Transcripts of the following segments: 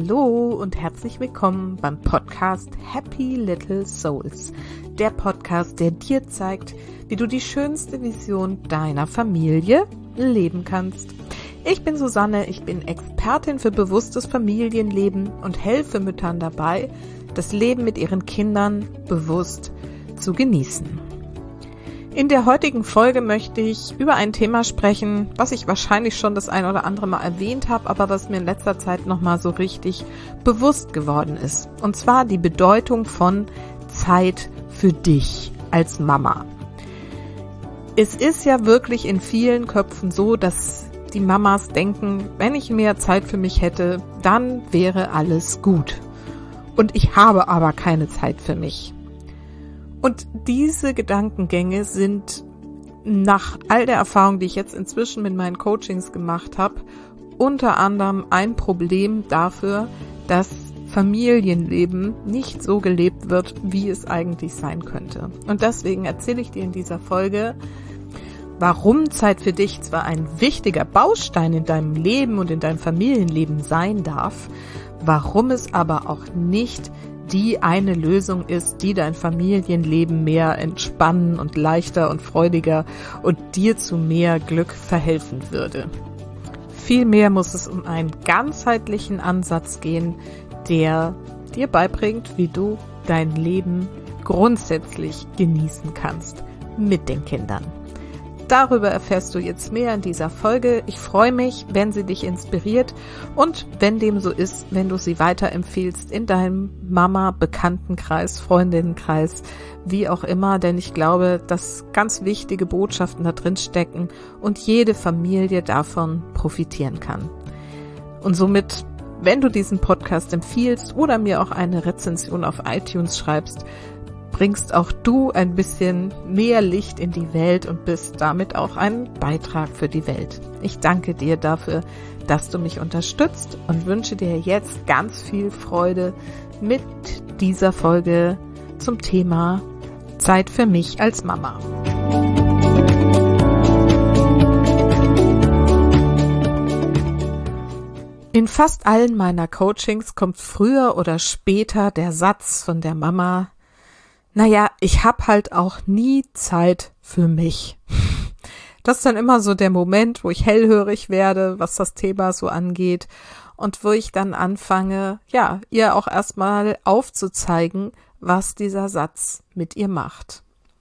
Hallo und herzlich willkommen beim Podcast Happy Little Souls. Der Podcast, der dir zeigt, wie du die schönste Vision deiner Familie leben kannst. Ich bin Susanne, ich bin Expertin für bewusstes Familienleben und helfe Müttern dabei, das Leben mit ihren Kindern bewusst zu genießen. In der heutigen Folge möchte ich über ein Thema sprechen, was ich wahrscheinlich schon das ein oder andere Mal erwähnt habe, aber was mir in letzter Zeit nochmal so richtig bewusst geworden ist. Und zwar die Bedeutung von Zeit für dich als Mama. Es ist ja wirklich in vielen Köpfen so, dass die Mamas denken, wenn ich mehr Zeit für mich hätte, dann wäre alles gut. Und ich habe aber keine Zeit für mich. Und diese Gedankengänge sind nach all der Erfahrung, die ich jetzt inzwischen mit meinen Coachings gemacht habe, unter anderem ein Problem dafür, dass Familienleben nicht so gelebt wird, wie es eigentlich sein könnte. Und deswegen erzähle ich dir in dieser Folge, warum Zeit für dich zwar ein wichtiger Baustein in deinem Leben und in deinem Familienleben sein darf, warum es aber auch nicht die eine Lösung ist, die dein Familienleben mehr entspannen und leichter und freudiger und dir zu mehr Glück verhelfen würde. Vielmehr muss es um einen ganzheitlichen Ansatz gehen, der dir beibringt, wie du dein Leben grundsätzlich genießen kannst mit den Kindern. Darüber erfährst du jetzt mehr in dieser Folge. Ich freue mich, wenn sie dich inspiriert und wenn dem so ist, wenn du sie weiterempfiehlst in deinem Mama-Bekanntenkreis, Freundinnenkreis, wie auch immer, denn ich glaube, dass ganz wichtige Botschaften da drin stecken und jede Familie davon profitieren kann. Und somit, wenn du diesen Podcast empfiehlst oder mir auch eine Rezension auf iTunes schreibst, bringst auch du ein bisschen mehr Licht in die Welt und bist damit auch ein Beitrag für die Welt. Ich danke dir dafür, dass du mich unterstützt und wünsche dir jetzt ganz viel Freude mit dieser Folge zum Thema Zeit für mich als Mama. In fast allen meiner Coachings kommt früher oder später der Satz von der Mama: Naja, ich habe halt auch nie Zeit für mich. Das ist dann immer so der Moment, wo ich hellhörig werde, was das Thema so angeht und wo ich dann anfange, ihr auch erstmal aufzuzeigen, was dieser Satz mit ihr macht.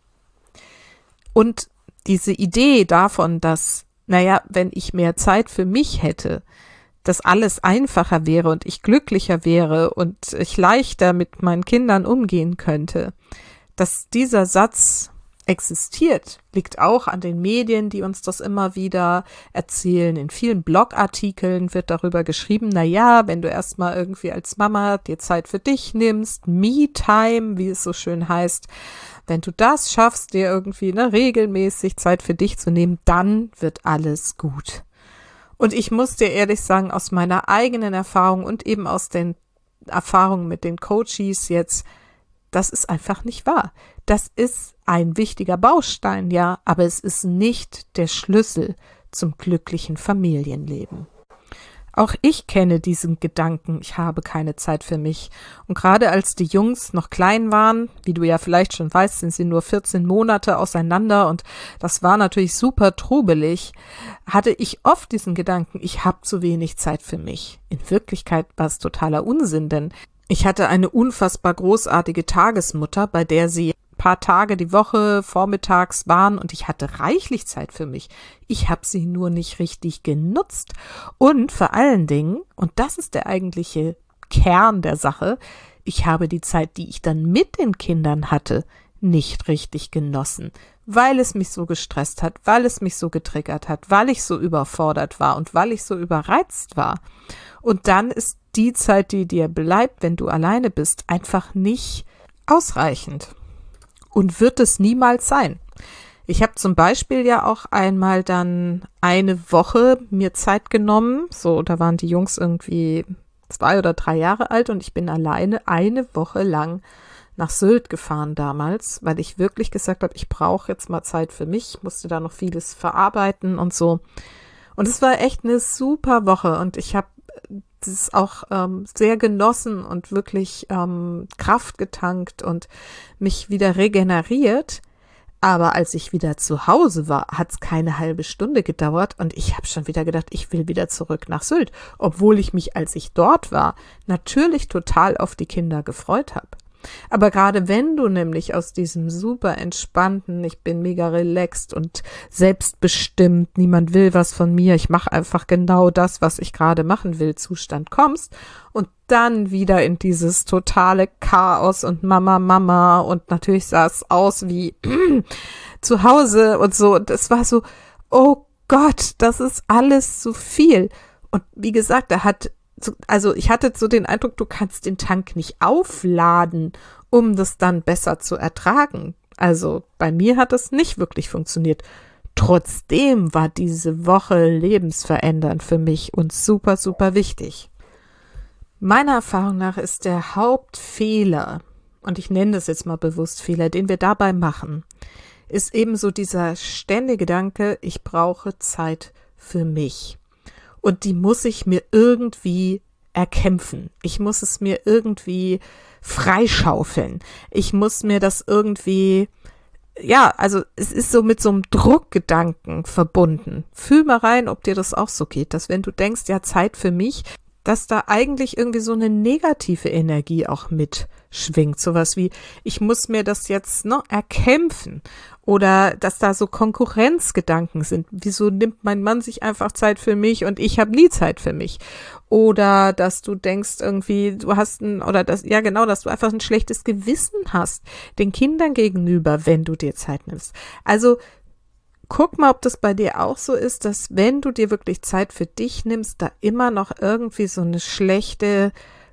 Und diese Idee davon, dass, wenn ich mehr Zeit für mich hätte, dass alles einfacher wäre und ich glücklicher wäre und ich leichter mit meinen Kindern umgehen könnte. Dass dieser Satz existiert, liegt auch an den Medien, die uns das immer wieder erzählen. In vielen Blogartikeln wird darüber geschrieben, wenn du erstmal irgendwie als Mama dir Zeit für dich nimmst, Me-Time, wie es so schön heißt, wenn du das schaffst, dir irgendwie regelmäßig Zeit für dich zu nehmen, dann wird alles gut. Und ich muss dir ehrlich sagen, aus meiner eigenen Erfahrung und eben aus den Erfahrungen mit den Coaches jetzt, das ist einfach nicht wahr. Das ist ein wichtiger Baustein, aber es ist nicht der Schlüssel zum glücklichen Familienleben. Auch ich kenne diesen Gedanken, ich habe keine Zeit für mich. Und gerade als die Jungs noch klein waren, wie du ja vielleicht schon weißt, sind sie nur 14 Monate auseinander und das war natürlich super trubelig, hatte ich oft diesen Gedanken, ich habe zu wenig Zeit für mich. In Wirklichkeit war es totaler Unsinn, denn ich hatte eine unfassbar großartige Tagesmutter, bei der sie ein paar Tage die Woche vormittags waren und ich hatte reichlich Zeit für mich. Ich habe sie nur nicht richtig genutzt. Und vor allen Dingen, und das ist der eigentliche Kern der Sache, ich habe die Zeit, die ich dann mit den Kindern hatte, nicht richtig genossen, weil es mich so gestresst hat, weil es mich so getriggert hat, weil ich so überfordert war und weil ich so überreizt war. Und dann ist die Zeit, die dir bleibt, wenn du alleine bist, einfach nicht ausreichend und wird es niemals sein. Ich habe zum Beispiel ja auch einmal dann eine Woche mir Zeit genommen, da waren die Jungs irgendwie 2 oder 3 Jahre alt und ich bin alleine eine Woche lang nach Sylt gefahren damals, weil ich wirklich gesagt habe, ich brauche jetzt mal Zeit für mich, musste da noch vieles verarbeiten und so. Und es war echt eine super Woche und ich habe das auch sehr genossen und wirklich Kraft getankt und mich wieder regeneriert. Aber als ich wieder zu Hause war, hat es keine halbe Stunde gedauert und ich habe schon wieder gedacht, ich will wieder zurück nach Sylt, obwohl ich mich, als ich dort war, natürlich total auf die Kinder gefreut habe. Aber gerade wenn du nämlich aus diesem super entspannten, ich bin mega relaxed und selbstbestimmt, niemand will was von mir, ich mache einfach genau das, was ich gerade machen will, Zustand kommst und dann wieder in dieses totale Chaos und Mama und natürlich sah es aus wie zu Hause und so. Das war so, oh Gott, das ist alles zu viel. Und wie gesagt, ich hatte so den Eindruck, du kannst den Tank nicht aufladen, um das dann besser zu ertragen. Also bei mir hat es nicht wirklich funktioniert. Trotzdem war diese Woche lebensverändernd für mich und super, super wichtig. Meiner Erfahrung nach ist der Hauptfehler, und ich nenne das jetzt mal bewusst Fehler, den wir dabei machen, ist eben so dieser ständige Gedanke, ich brauche Zeit für mich. Und die muss ich mir irgendwie erkämpfen. Ich muss es mir irgendwie freischaufeln. Ich muss mir das irgendwie, also es ist so mit so einem Druckgedanken verbunden. Fühl mal rein, ob dir das auch so geht, dass wenn du denkst, ja, Zeit für mich, dass da eigentlich irgendwie so eine negative Energie auch mitschwingt. Sowas wie, ich muss mir das jetzt erkämpfen. Oder dass da so Konkurrenzgedanken sind. Wieso nimmt mein Mann sich einfach Zeit für mich und ich habe nie Zeit für mich? Oder dass du denkst irgendwie, dass du einfach ein schlechtes Gewissen hast den Kindern gegenüber, wenn du dir Zeit nimmst. Also guck mal, ob das bei dir auch so ist, dass wenn du dir wirklich Zeit für dich nimmst, da immer noch irgendwie so eine schlechte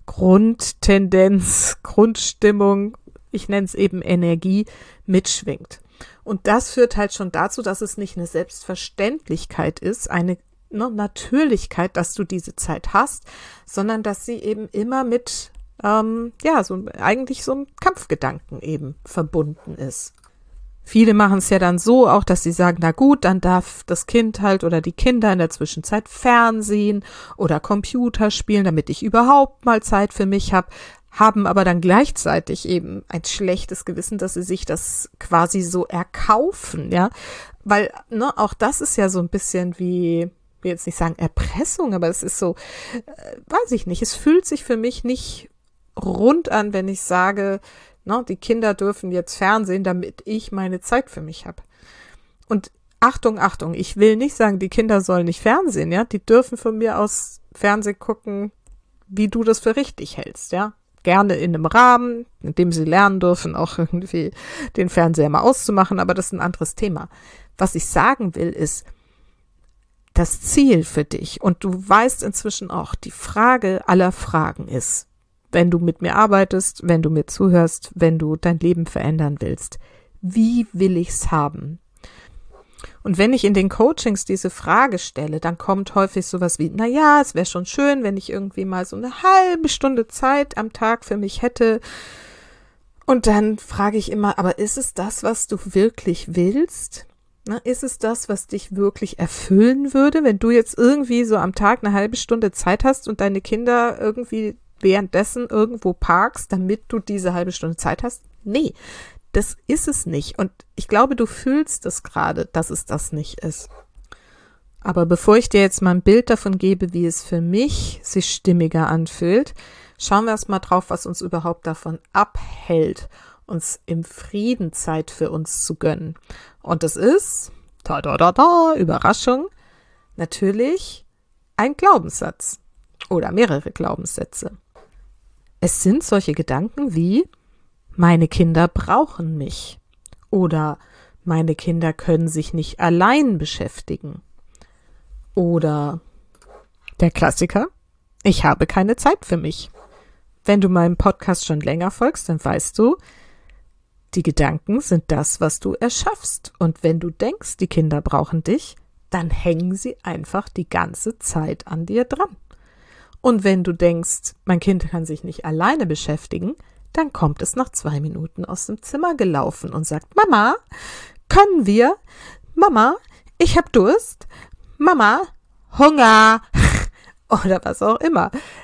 Grundtendenz, Grundstimmung, ich nenne es eben Energie, mitschwingt. Und das führt halt schon dazu, dass es nicht eine Selbstverständlichkeit ist, eine Natürlichkeit, dass du diese Zeit hast, sondern dass sie eben immer mit, eigentlich so einem Kampfgedanken eben verbunden ist. Viele machen es ja dann so auch, dass sie sagen, na gut, dann darf das Kind halt oder die Kinder in der Zwischenzeit Fernsehen oder Computer spielen, damit ich überhaupt mal Zeit für mich habe, haben aber dann gleichzeitig eben ein schlechtes Gewissen, dass sie sich das quasi so erkaufen, ja, weil auch das ist ja so ein bisschen wie, ich will jetzt nicht sagen Erpressung, aber es ist so, weiß ich nicht, es fühlt sich für mich nicht rund an, wenn ich sage, die Kinder dürfen jetzt Fernsehen, damit ich meine Zeit für mich habe. Und Achtung, ich will nicht sagen, die Kinder sollen nicht Fernsehen, ja, die dürfen von mir aus Fernsehen gucken, wie du das für richtig hältst, ja. Gerne in einem Rahmen, in dem sie lernen dürfen, auch irgendwie den Fernseher mal auszumachen, aber das ist ein anderes Thema. Was ich sagen will, ist, das Ziel für dich, und du weißt inzwischen auch, die Frage aller Fragen ist, wenn du mit mir arbeitest, wenn du mir zuhörst, wenn du dein Leben verändern willst, wie will ich's haben? Und wenn ich in den Coachings diese Frage stelle, dann kommt häufig sowas wie, es wäre schon schön, wenn ich irgendwie mal so eine halbe Stunde Zeit am Tag für mich hätte. Und dann frage ich immer, aber ist es das, was du wirklich willst? Ist es das, was dich wirklich erfüllen würde, wenn du jetzt irgendwie so am Tag eine halbe Stunde Zeit hast und deine Kinder irgendwie währenddessen irgendwo parkst, damit du diese halbe Stunde Zeit hast? Nee. Das ist es nicht. Und ich glaube, du fühlst es gerade, dass es das nicht ist. Aber bevor ich dir jetzt mal ein Bild davon gebe, wie es für mich sich stimmiger anfühlt, schauen wir erst mal drauf, was uns überhaupt davon abhält, uns im Frieden Zeit für uns zu gönnen. Und das ist, Überraschung, natürlich ein Glaubenssatz oder mehrere Glaubenssätze. Es sind solche Gedanken wie, meine Kinder brauchen mich oder meine Kinder können sich nicht allein beschäftigen oder der Klassiker, ich habe keine Zeit für mich. Wenn du meinem Podcast schon länger folgst, dann weißt du, die Gedanken sind das, was du erschaffst. Und wenn du denkst, die Kinder brauchen dich, dann hängen sie einfach die ganze Zeit an dir dran. Und wenn du denkst, mein Kind kann sich nicht alleine beschäftigen, dann kommt es nach 2 Minuten aus dem Zimmer gelaufen und sagt, Mama, können wir? Mama, ich hab Durst. Mama, Hunger. Oder was auch immer.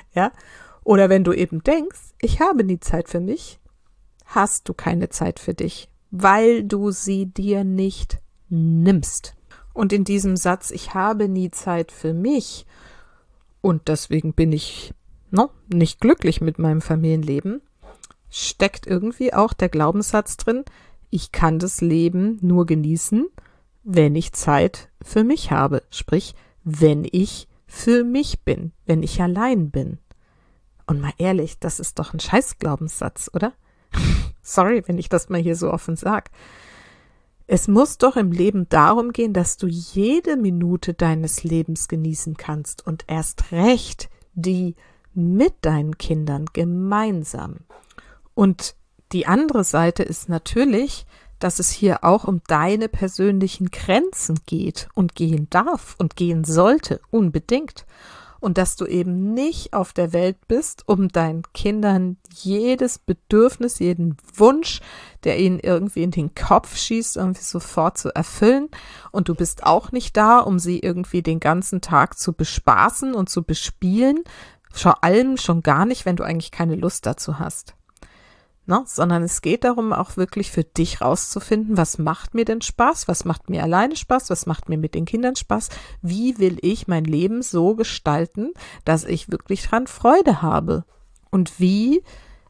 ja. Oder wenn du eben denkst, ich habe nie Zeit für mich, hast du keine Zeit für dich, weil du sie dir nicht nimmst. Und in diesem Satz, ich habe nie Zeit für mich und deswegen bin ich nicht glücklich mit meinem Familienleben, steckt irgendwie auch der Glaubenssatz drin, ich kann das Leben nur genießen, wenn ich Zeit für mich habe. Sprich, wenn ich für mich bin, wenn ich allein bin. Und mal ehrlich, das ist doch ein Scheiß-Glaubenssatz, oder? Sorry, wenn ich das mal hier so offen sage. Es muss doch im Leben darum gehen, dass du jede Minute deines Lebens genießen kannst und erst recht die mit deinen Kindern gemeinsam. Und die andere Seite ist natürlich, dass es hier auch um deine persönlichen Grenzen geht und gehen darf und gehen sollte, unbedingt. Und dass du eben nicht auf der Welt bist, um deinen Kindern jedes Bedürfnis, jeden Wunsch, der ihnen irgendwie in den Kopf schießt, irgendwie sofort zu erfüllen. Und du bist auch nicht da, um sie irgendwie den ganzen Tag zu bespaßen und zu bespielen. Vor allem schon gar nicht, wenn du eigentlich keine Lust dazu hast. Sondern es geht darum, auch wirklich für dich rauszufinden, was macht mir denn Spaß, was macht mir alleine Spaß, was macht mir mit den Kindern Spaß, wie will ich mein Leben so gestalten, dass ich wirklich dran Freude habe und wie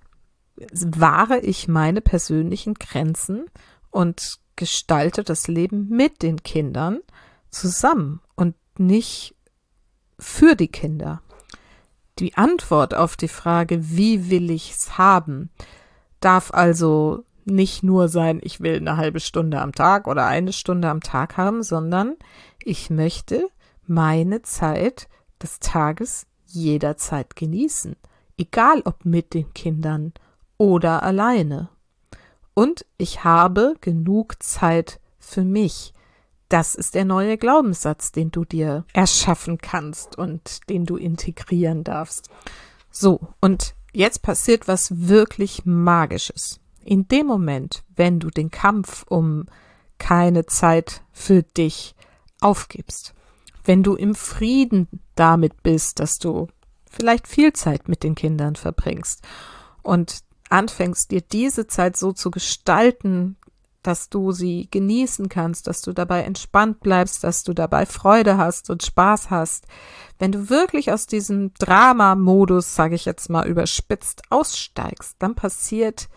wahre ich meine persönlichen Grenzen und gestalte das Leben mit den Kindern zusammen und nicht für die Kinder. Die Antwort auf die Frage, wie will ich's haben, darf also nicht nur sein, ich will eine halbe Stunde am Tag oder eine Stunde am Tag haben, sondern ich möchte meine Zeit des Tages jederzeit genießen, egal ob mit den Kindern oder alleine. Und ich habe genug Zeit für mich. Das ist der neue Glaubenssatz, den du dir erschaffen kannst und den du integrieren darfst. So, und jetzt passiert was wirklich Magisches. In dem Moment, wenn du den Kampf um keine Zeit für dich aufgibst, wenn du im Frieden damit bist, dass du vielleicht viel Zeit mit den Kindern verbringst und anfängst, dir diese Zeit so zu gestalten, dass du sie genießen kannst, dass du dabei entspannt bleibst, dass du dabei Freude hast und Spaß hast. Wenn du wirklich aus diesem Drama-Modus, sage ich jetzt mal überspitzt, aussteigst, dann passiert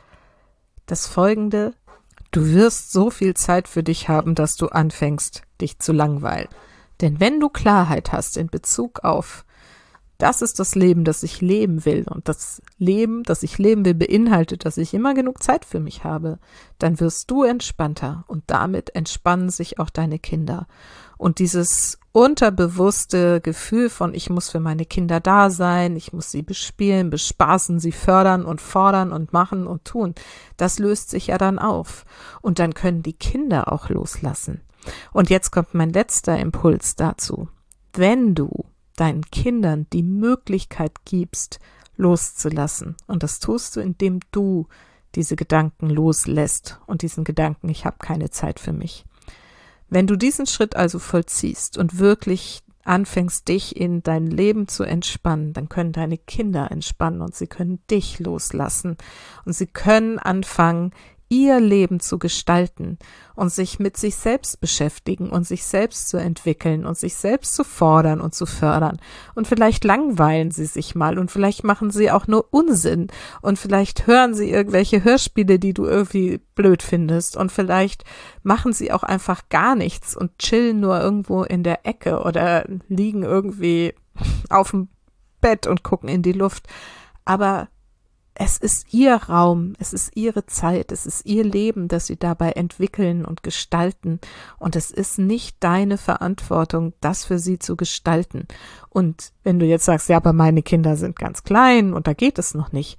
das Folgende: Du wirst so viel Zeit für dich haben, dass du anfängst, dich zu langweilen. Denn wenn du Klarheit hast in Bezug auf das ist das Leben, das ich leben will und das Leben, das ich leben will, beinhaltet, dass ich immer genug Zeit für mich habe, dann wirst du entspannter und damit entspannen sich auch deine Kinder. Und dieses unterbewusste Gefühl von, ich muss für meine Kinder da sein, ich muss sie bespielen, bespaßen, sie fördern und fordern und machen und tun, das löst sich ja dann auf. Und dann können die Kinder auch loslassen. Und jetzt kommt mein letzter Impuls dazu. Wenn du deinen Kindern die Möglichkeit gibst, loszulassen. Und das tust du, indem du diese Gedanken loslässt und diesen Gedanken, ich habe keine Zeit für mich. Wenn du diesen Schritt also vollziehst und wirklich anfängst, dich in dein Leben zu entspannen, dann können deine Kinder entspannen und sie können dich loslassen und sie können anfangen, ihr Leben zu gestalten und sich mit sich selbst beschäftigen und sich selbst zu entwickeln und sich selbst zu fordern und zu fördern. Und vielleicht langweilen sie sich mal und vielleicht machen sie auch nur Unsinn und vielleicht hören sie irgendwelche Hörspiele, die du irgendwie blöd findest und vielleicht machen sie auch einfach gar nichts und chillen nur irgendwo in der Ecke oder liegen irgendwie auf dem Bett und gucken in die Luft. Aber es ist ihr Raum, es ist ihre Zeit, es ist ihr Leben, das sie dabei entwickeln und gestalten. Und es ist nicht deine Verantwortung, das für sie zu gestalten. Und wenn du jetzt sagst, ja, aber meine Kinder sind ganz klein und da geht es noch nicht,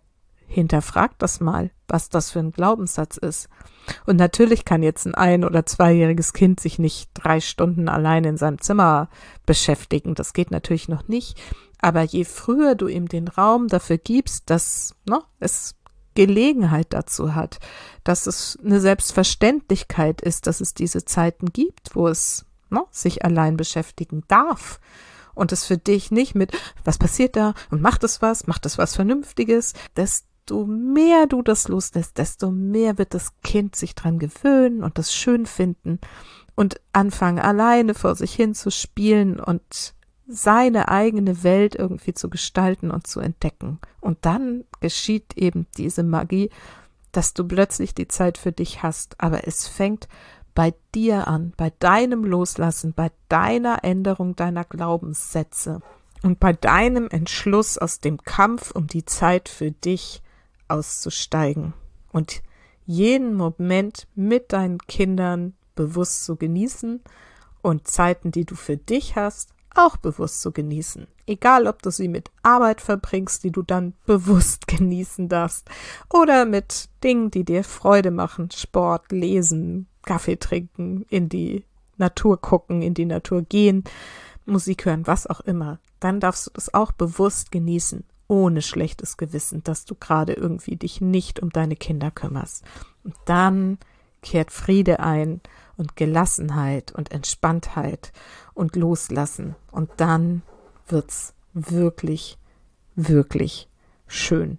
hinterfrag das mal, was das für ein Glaubenssatz ist. Und natürlich kann jetzt ein 1- oder 2-jähriges Kind sich nicht 3 Stunden allein in seinem Zimmer beschäftigen. Das geht natürlich noch nicht. Aber je früher du ihm den Raum dafür gibst, dass es Gelegenheit dazu hat, dass es eine Selbstverständlichkeit ist, dass es diese Zeiten gibt, wo es sich allein beschäftigen darf und es für dich nicht mit, was passiert da und macht es was Vernünftiges, desto mehr du das loslässt, desto mehr wird das Kind sich dran gewöhnen und das schön finden und anfangen, alleine vor sich hin zu spielen und seine eigene Welt irgendwie zu gestalten und zu entdecken. Und dann geschieht eben diese Magie, dass du plötzlich die Zeit für dich hast. Aber es fängt bei dir an, bei deinem Loslassen, bei deiner Änderung deiner Glaubenssätze und bei deinem Entschluss, aus dem Kampf um die Zeit für dich auszusteigen und jeden Moment mit deinen Kindern bewusst zu genießen und Zeiten, die du für dich hast, auch bewusst zu genießen. Egal, ob du sie mit Arbeit verbringst, die du dann bewusst genießen darfst, oder mit Dingen, die dir Freude machen, Sport, Lesen, Kaffee trinken, in die Natur gucken, in die Natur gehen, Musik hören, was auch immer. Dann darfst du das auch bewusst genießen, ohne schlechtes Gewissen, dass du gerade irgendwie dich nicht um deine Kinder kümmerst. Und dann kehrt Friede ein und Gelassenheit und Entspanntheit und Loslassen. Und dann wird's wirklich, wirklich schön.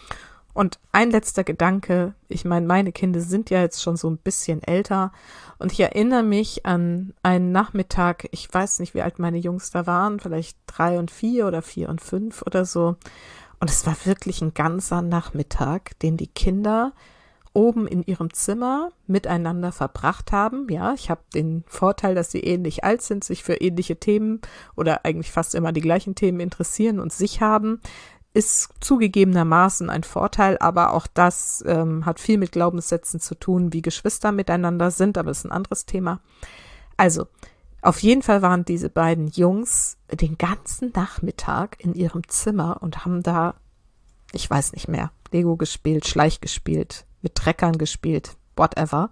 Und ein letzter Gedanke, ich meine, meine Kinder sind ja jetzt schon so ein bisschen älter und ich erinnere mich an einen Nachmittag, ich weiß nicht, wie alt meine Jungs da waren, vielleicht 3 und 4 oder 4 und 5 oder so. Und es war wirklich ein ganzer Nachmittag, den die Kinder oben in ihrem Zimmer miteinander verbracht haben. Ja, ich habe den Vorteil, dass sie ähnlich alt sind, sich für ähnliche Themen oder eigentlich fast immer die gleichen Themen interessieren und sich haben, ist zugegebenermaßen ein Vorteil, aber auch das hat viel mit Glaubenssätzen zu tun, wie Geschwister miteinander sind, aber das ist ein anderes Thema. Also, auf jeden Fall waren diese beiden Jungs den ganzen Nachmittag in ihrem Zimmer und haben da, ich weiß nicht mehr, Lego gespielt, Schleich gespielt, mit Treckern gespielt, whatever.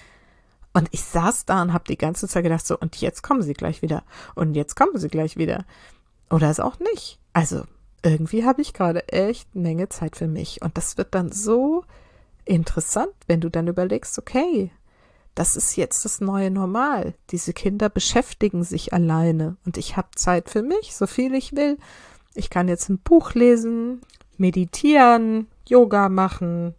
Und ich saß da und habe die ganze Zeit gedacht, so, und jetzt kommen sie gleich wieder. Und jetzt kommen sie gleich wieder. Oder ist auch nicht. Also, irgendwie habe ich gerade echt eine Menge Zeit für mich. Und das wird dann so interessant, wenn du dann überlegst, okay, das ist jetzt das neue Normal. Diese Kinder beschäftigen sich alleine. Und ich habe Zeit für mich, so viel ich will. Ich kann jetzt ein Buch lesen, meditieren, Yoga machen,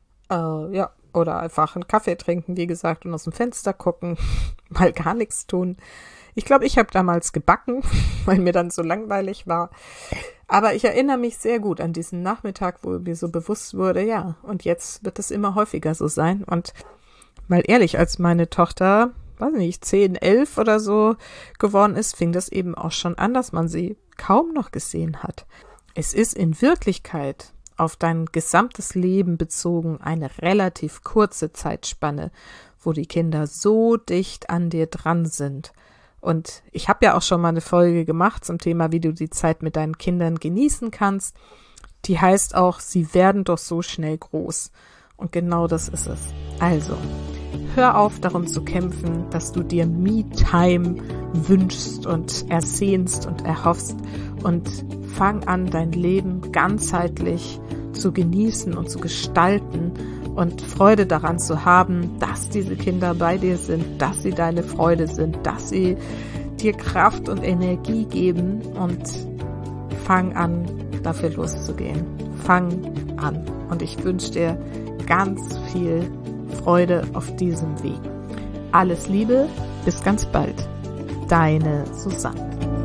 oder einfach einen Kaffee trinken, wie gesagt, und aus dem Fenster gucken, mal gar nichts tun. Ich glaube, ich habe damals gebacken, weil mir dann so langweilig war. Aber ich erinnere mich sehr gut an diesen Nachmittag, wo mir so bewusst wurde, ja, und jetzt wird es immer häufiger so sein. Und mal ehrlich, als meine Tochter, weiß nicht, 10, 11 oder so geworden ist, fing das eben auch schon an, dass man sie kaum noch gesehen hat. Es ist in Wirklichkeit auf dein gesamtes Leben bezogen eine relativ kurze Zeitspanne, wo die Kinder so dicht an dir dran sind. Und ich habe ja auch schon mal eine Folge gemacht zum Thema, wie du die Zeit mit deinen Kindern genießen kannst. Die heißt auch, sie werden doch so schnell groß. Und genau das ist es. Also, hör auf, darum zu kämpfen, dass du dir Me-Time wünschst und ersehnst und erhoffst und fang an, dein Leben ganzheitlich zu genießen und zu gestalten und Freude daran zu haben, dass diese Kinder bei dir sind, dass sie deine Freude sind, dass sie dir Kraft und Energie geben und fang an, dafür loszugehen. Fang an. Und ich wünsche dir ganz viel Freude auf diesem Weg. Alles Liebe, bis ganz bald. Deine Susanne.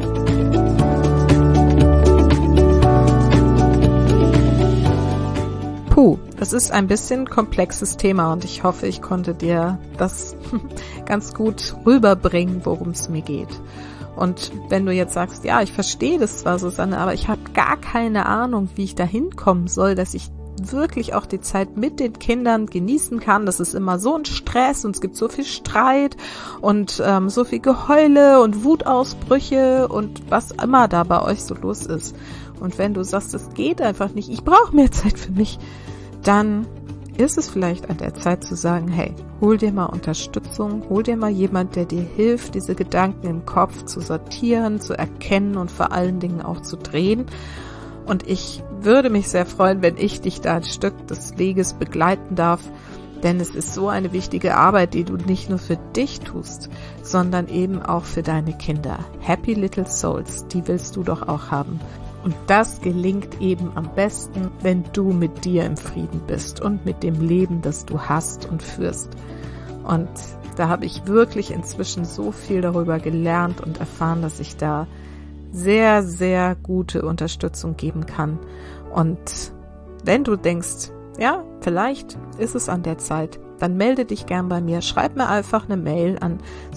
Das ist ein bisschen komplexes Thema und ich hoffe, ich konnte dir das ganz gut rüberbringen, worum es mir geht. Und wenn du jetzt sagst, ja, ich verstehe das zwar, Susanne, aber ich habe gar keine Ahnung, wie ich da hinkommen soll, dass ich wirklich auch die Zeit mit den Kindern genießen kann. Das ist immer so ein Stress und es gibt so viel Streit und so viel Geheule und Wutausbrüche und was immer da bei euch so los ist. Und wenn du sagst, es geht einfach nicht, ich brauche mehr Zeit für mich, dann ist es vielleicht an der Zeit zu sagen, hey, hol dir mal Unterstützung, hol dir mal jemand, der dir hilft, diese Gedanken im Kopf zu sortieren, zu erkennen und vor allen Dingen auch zu drehen. Und ich würde mich sehr freuen, wenn ich dich da ein Stück des Weges begleiten darf Denn es ist so eine wichtige Arbeit, die du nicht nur für dich tust, sondern eben auch für deine Kinder. Happy Little Souls, die willst du doch auch haben. Und das gelingt eben am besten, wenn du mit dir im Frieden bist und mit dem Leben, das du hast und führst. Und da habe ich wirklich inzwischen so viel darüber gelernt und erfahren, dass ich da sehr, sehr gute Unterstützung geben kann. Und wenn du denkst, ja, vielleicht ist es an der Zeit, dann melde dich gern bei mir. Schreib mir einfach eine Mail an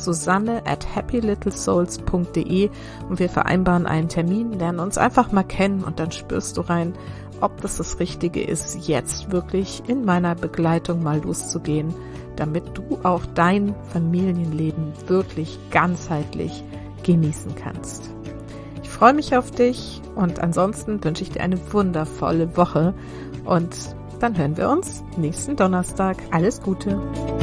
susanne@happylittlesouls.de und wir vereinbaren einen Termin, lernen uns einfach mal kennen und dann spürst du rein, ob das Richtige ist, jetzt wirklich in meiner Begleitung mal loszugehen, damit du auch dein Familienleben wirklich ganzheitlich genießen kannst. Ich freue mich auf dich und ansonsten wünsche ich dir eine wundervolle Woche und dann hören wir uns nächsten Donnerstag. Alles Gute!